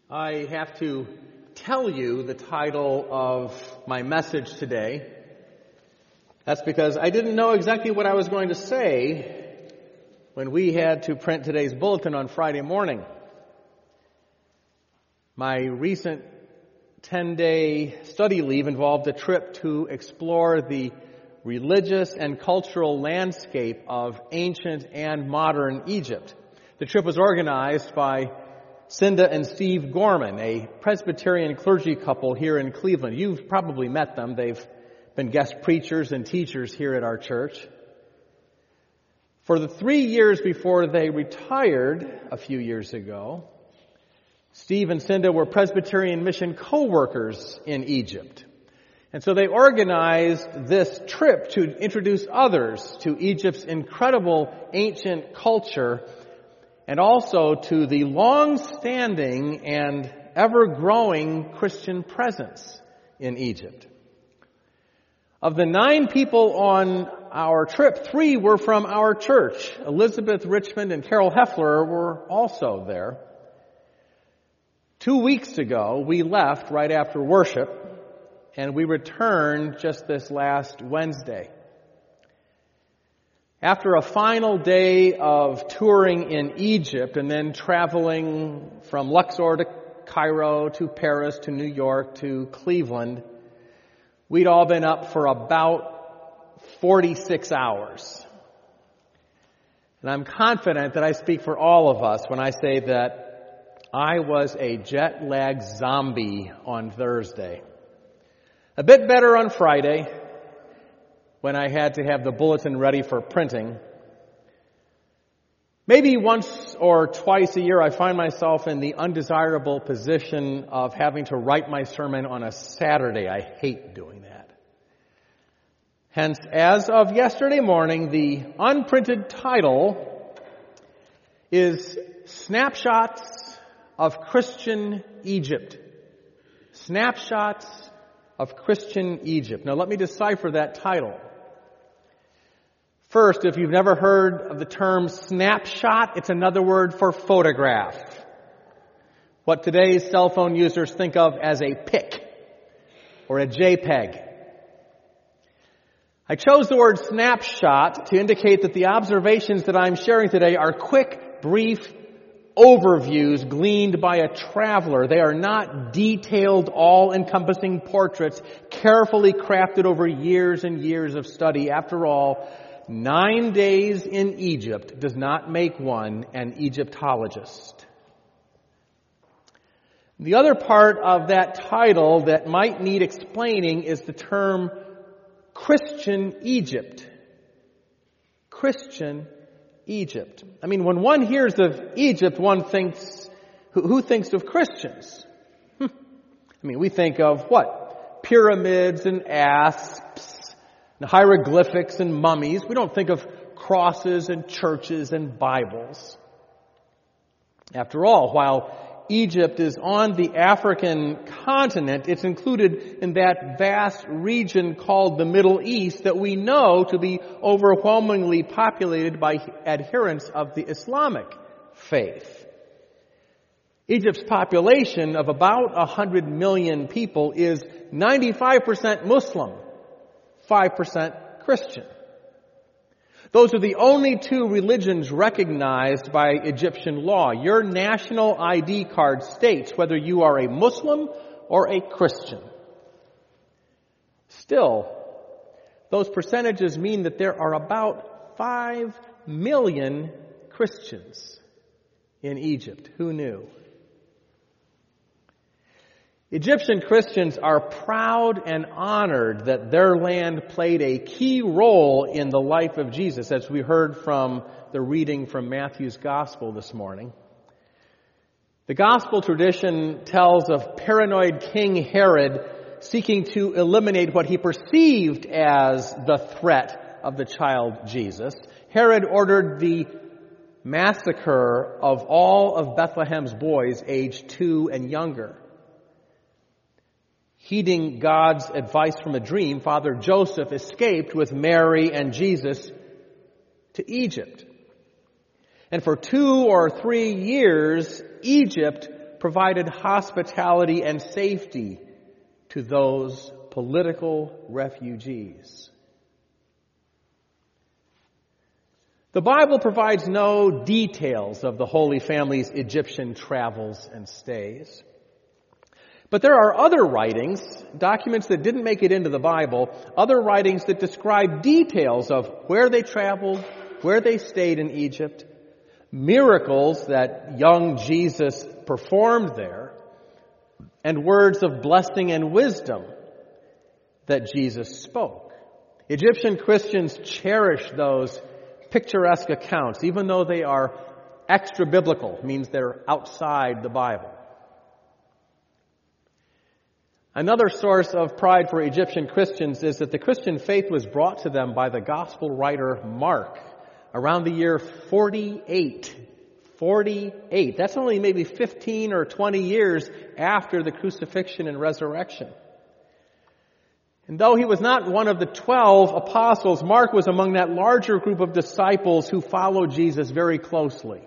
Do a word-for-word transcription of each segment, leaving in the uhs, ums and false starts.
I have to tell you the title of my message today. That's because I didn't know exactly what I was going to say when we had to print today's bulletin on Friday morning. My recent ten-day study leave involved a trip to explore the religious and cultural landscape of ancient and modern Egypt. The trip was organized by Cinda and Steve Gorman, a Presbyterian clergy couple here in Cleveland. You've probably met them. They've been guest preachers and teachers here at our church. For the three years before they retired a few years ago, Steve and Cinda were Presbyterian mission co-workers in Egypt. And so they organized this trip to introduce others to Egypt's incredible ancient culture and also to the long-standing and ever-growing Christian presence in Egypt. Of the nine people on our trip, three were from our church. Elizabeth Richmond and Carol Heffler were also there. Two weeks ago, we left right after worship, and we returned just this last Wednesday. After a final day of touring in Egypt and then traveling from Luxor to Cairo to Paris to New York to Cleveland, we'd all been up for about forty-six hours. And I'm confident that I speak for all of us when I say that I was a jet-lagged zombie on Thursday. A bit better on Friday, when I had to have the bulletin ready for printing. Maybe once or twice a year I find myself in the undesirable position of having to write my sermon on a Saturday. I hate doing that. Hence, as of yesterday morning, the unprinted title is Snapshots of Christian Egypt. Snapshots of Christian Egypt. Now let me decipher that title. First, if you've never heard of the term snapshot, it's another word for photograph. What today's cell phone users think of as a pic or a JPEG. I chose the word snapshot to indicate that the observations that I'm sharing today are quick, brief overviews gleaned by a traveler. They are not detailed, all-encompassing portraits carefully crafted over years and years of study. After all, nine days in Egypt does not make one an Egyptologist. The other part of that title that might need explaining is the term Christian Egypt. Christian Egypt. I mean, when one hears of Egypt, one thinks, who, who thinks of Christians? Hm. I mean, we think of what? Pyramids and asps, and hieroglyphics and mummies. We don't think of crosses and churches and Bibles. After all, while Egypt is on the African continent, it's included in that vast region called the Middle East that we know to be overwhelmingly populated by adherents of the Islamic faith. Egypt's population of about one hundred million people is ninety-five percent Muslim, five percent Christian. Those are the only two religions recognized by Egyptian law. Your national I D card states whether you are a Muslim or a Christian. Still, those percentages mean that there are about five million Christians in Egypt. Who knew? Egyptian Christians are proud and honored that their land played a key role in the life of Jesus, as we heard from the reading from Matthew's Gospel this morning. The Gospel tradition tells of paranoid King Herod seeking to eliminate what he perceived as the threat of the child Jesus. Herod ordered the massacre of all of Bethlehem's boys aged two and younger. Heeding God's advice from a dream, Father Joseph escaped with Mary and Jesus to Egypt. And for two or three years, Egypt provided hospitality and safety to those political refugees. The Bible provides no details of the Holy Family's Egyptian travels and stays. But there are other writings, documents that didn't make it into the Bible, other writings that describe details of where they traveled, where they stayed in Egypt, miracles that young Jesus performed there, and words of blessing and wisdom that Jesus spoke. Egyptian Christians cherish those picturesque accounts, even though they are extra-biblical, means they're outside the Bible. Another source of pride for Egyptian Christians is that the Christian faith was brought to them by the gospel writer Mark around the year forty-eight. forty-eight. That's only maybe fifteen or twenty years after the crucifixion and resurrection. And though he was not one of the twelve apostles, Mark was among that larger group of disciples who followed Jesus very closely.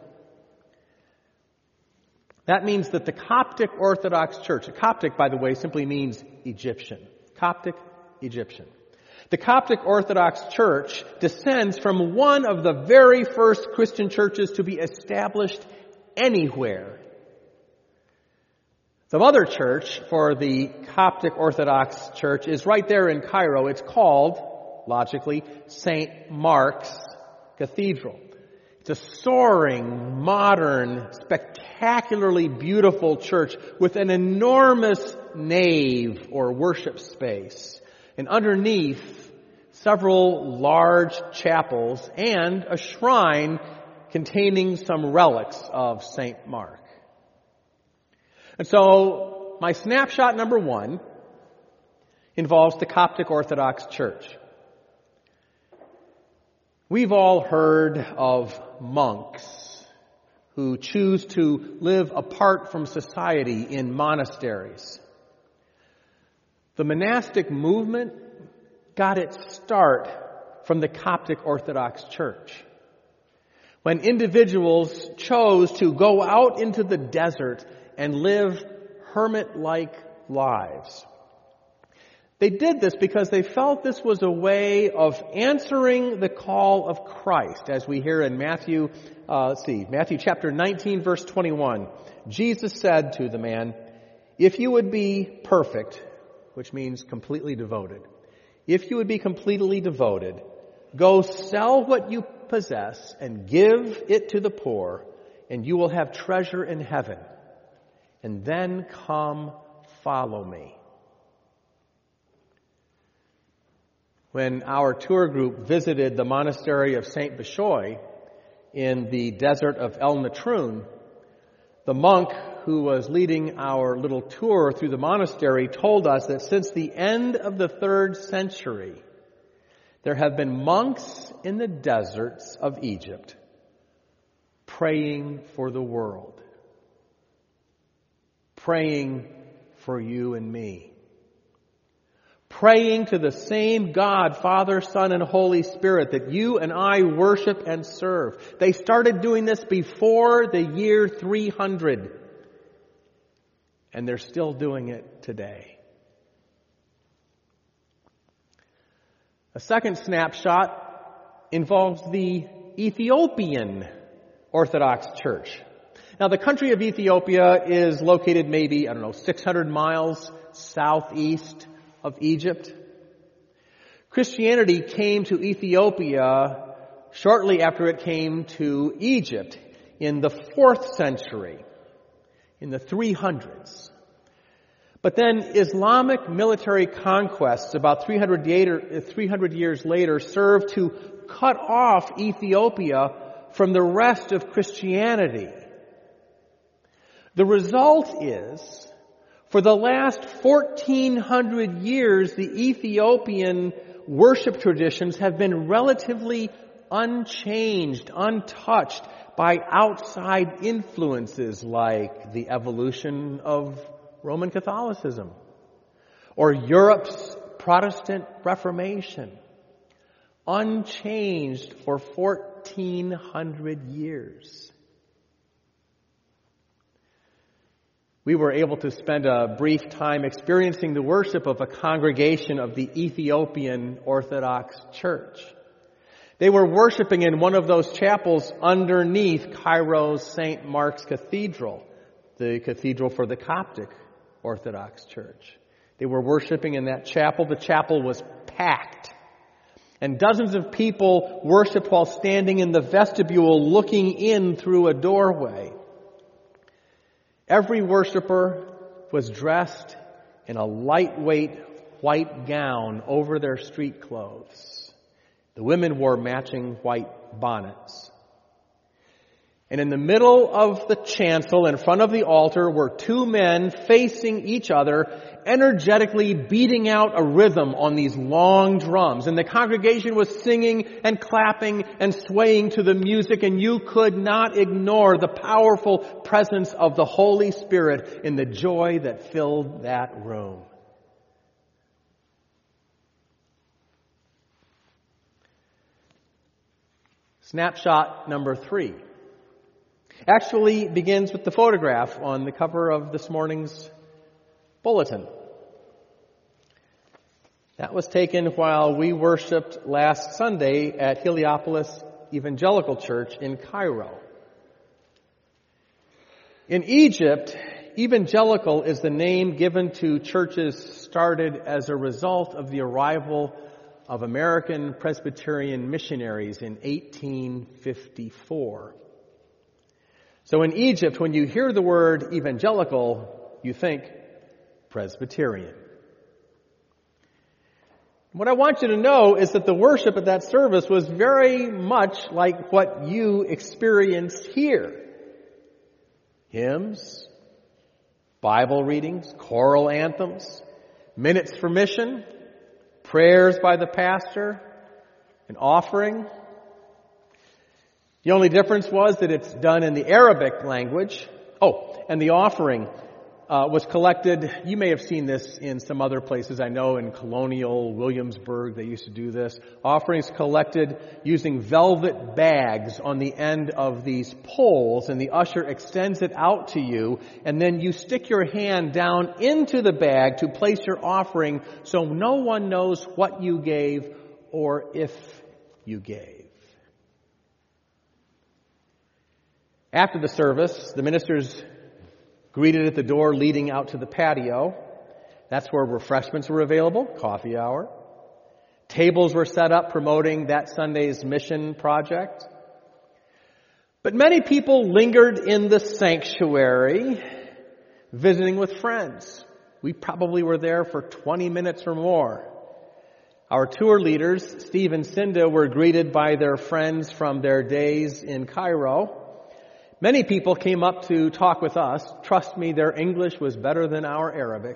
That means that the Coptic Orthodox Church, Coptic, by the way, simply means Egyptian. Coptic, Egyptian. The Coptic Orthodox Church descends from one of the very first Christian churches to be established anywhere. The mother church for the Coptic Orthodox Church is right there in Cairo. It's called, logically, Saint Mark's Cathedral. It's a soaring, modern, spectacularly beautiful church with an enormous nave or worship space. And underneath, several large chapels and a shrine containing some relics of Saint Mark. And so, my snapshot number one involves the Coptic Orthodox Church. We've all heard of monks who choose to live apart from society in monasteries. The monastic movement got its start from the Coptic Orthodox Church, when individuals chose to go out into the desert and live hermit-like lives. They did this because they felt this was a way of answering the call of Christ, as we hear in Matthew, uh, let's see, Matthew chapter nineteen, verse twenty-one. Jesus said to the man, "If you would be perfect," which means completely devoted, "if you would be completely devoted, go sell what you possess and give it to the poor, and you will have treasure in heaven. And then come follow me." When our tour group visited the monastery of Saint Bishoy in the desert of El Natrun, the monk who was leading our little tour through the monastery told us that since the end of the third century, there have been monks in the deserts of Egypt praying for the world, praying for you and me, praying to the same God, Father, Son, and Holy Spirit that you and I worship and serve. They started doing this before the year three hundred, and they're still doing it today. A second snapshot involves the Ethiopian Orthodox Church. Now, the country of Ethiopia is located maybe, I don't know, six hundred miles southeast of Egypt. Christianity came to Ethiopia shortly after it came to Egypt in the fourth century, in the three hundreds. But then Islamic military conquests about three hundred years later served to cut off Ethiopia from the rest of Christianity. The result is, for the last fourteen hundred years, the Ethiopian worship traditions have been relatively unchanged, untouched by outside influences like the evolution of Roman Catholicism or Europe's Protestant Reformation. Unchanged for fourteen hundred years. we were able to spend a brief time experiencing the worship of a congregation of the Ethiopian Orthodox Church. They were worshiping in one of those chapels underneath Cairo's Saint Mark's Cathedral, the cathedral for the Coptic Orthodox Church. They were worshiping in that chapel. The chapel was packed. And dozens of people worshiped while standing in the vestibule looking in through a doorway. Every worshiper was dressed in a lightweight white gown over their street clothes. The women wore matching white bonnets. And in the middle of the chancel, in front of the altar, were two men facing each other, energetically beating out a rhythm on these long drums. And the congregation was singing and clapping and swaying to the music, and you could not ignore the powerful presence of the Holy Spirit in the joy that filled that room. Snapshot number three actually begins with the photograph on the cover of this morning's bulletin. That was taken while we worshiped last Sunday at Heliopolis Evangelical Church in Cairo. In Egypt, evangelical is the name given to churches started as a result of the arrival of American Presbyterian missionaries in eighteen fifty-four. So in Egypt, when you hear the word evangelical, you think Presbyterian. What I want you to know is that the worship at that service was very much like what you experienced here. Hymns, Bible readings, choral anthems, minutes for mission, prayers by the pastor, an offering. The only difference was that it's done in the Arabic language. Oh, and the offering uh, was collected. You may have seen this in some other places. I know in Colonial Williamsburg they used to do this. Offerings collected using velvet bags on the end of these poles, and the usher extends it out to you, and then you stick your hand down into the bag to place your offering so no one knows what you gave or if you gave. After the service, the ministers greeted at the door leading out to the patio. That's where refreshments were available, coffee hour. Tables were set up promoting that Sunday's mission project. But many people lingered in the sanctuary, visiting with friends. We probably were there for twenty minutes or more. Our tour leaders, Steve and Cinda, were greeted by their friends from their days in Cairo. Many people came up to talk with us. Trust me, their English was better than our Arabic.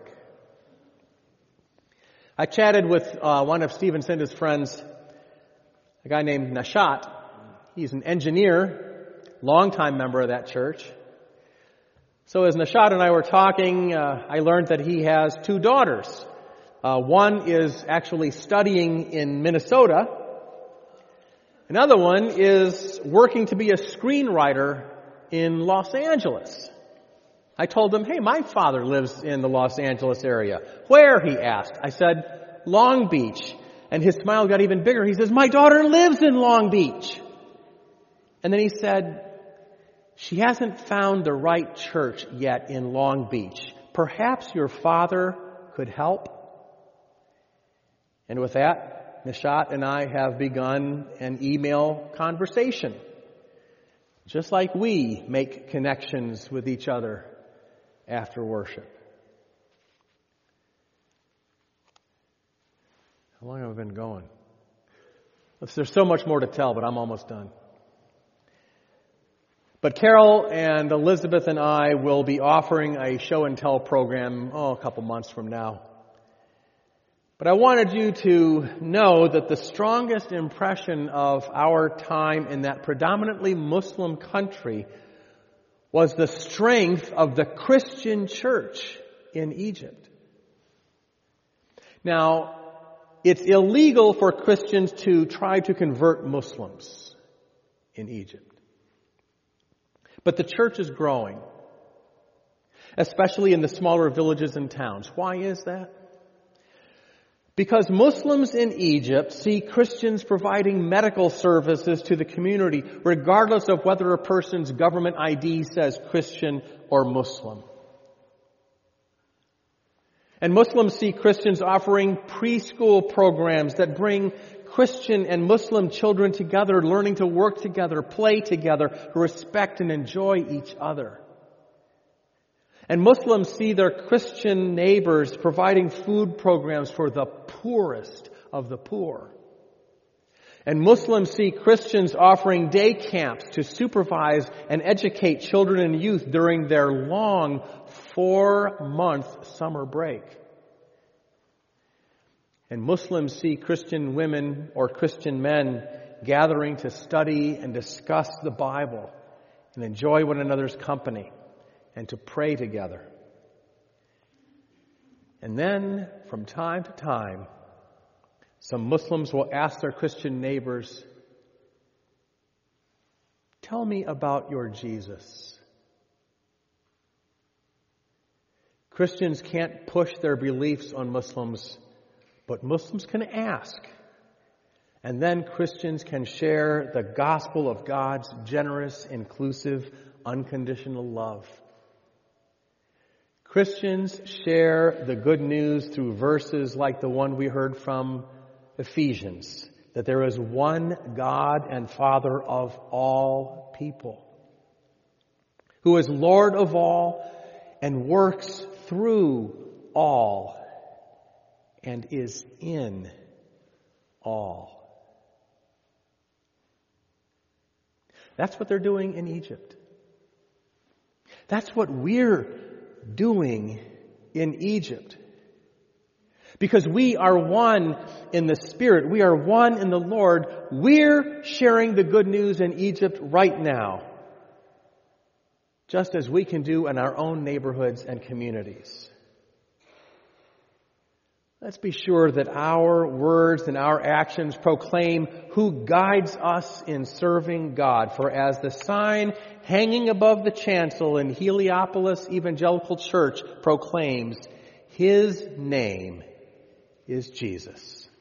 I chatted with uh, one of Steve and Cinda's friends, a guy named Nashat. He's an engineer, longtime member of that church. So as Nashat and I were talking, uh, I learned that he has two daughters. Uh, one is actually studying in Minnesota. Another one is working to be a screenwriter in Los Angeles. I told him, hey, my father lives in the Los Angeles area. Where? He asked. I said, Long Beach. And his smile got even bigger. He says, my daughter lives in Long Beach. And then he said, she hasn't found the right church yet in Long Beach. Perhaps your father could help? And with that, Nishat and I have begun an email conversation. Just like we make connections with each other after worship. How long have I been going? There's so much more to tell, but I'm almost done. But Carol and Elizabeth and I will be offering a show and tell program, oh, a couple months from now. But I wanted you to know that the strongest impression of our time in that predominantly Muslim country was the strength of the Christian church in Egypt. Now, it's illegal for Christians to try to convert Muslims in Egypt. But the church is growing. especially in the smaller villages and towns. Why is that? Because Muslims in Egypt see Christians providing medical services to the community, regardless of whether a person's government I D says Christian or Muslim. And Muslims see Christians offering preschool programs that bring Christian and Muslim children together, learning to work together, play together, respect and enjoy each other. And Muslims see their Christian neighbors providing food programs for the poorest of the poor. And Muslims see Christians offering day camps to supervise and educate children and youth during their long four-month summer break. And Muslims see Christian women or Christian men gathering to study and discuss the Bible and enjoy one another's company and to pray together. And then, from time to time, some Muslims will ask their Christian neighbors, "Tell me about your Jesus." Christians can't push their beliefs on Muslims, but Muslims can ask. And then Christians can share the gospel of God's generous, inclusive, unconditional love. Christians share the good news through verses like the one we heard from Ephesians, that there is one God and Father of all people, who is Lord of all and works through all and is in all. That's what they're doing in Egypt. That's what we're doing in Egypt. Because we are one in the Spirit. We are one in the Lord. We're sharing the good news in Egypt right now, just as we can do in our own neighborhoods and communities. Let's be sure that our words and our actions proclaim who guides us in serving God. For as the sign hanging above the chancel in Heliopolis Evangelical Church proclaims, His name is Jesus.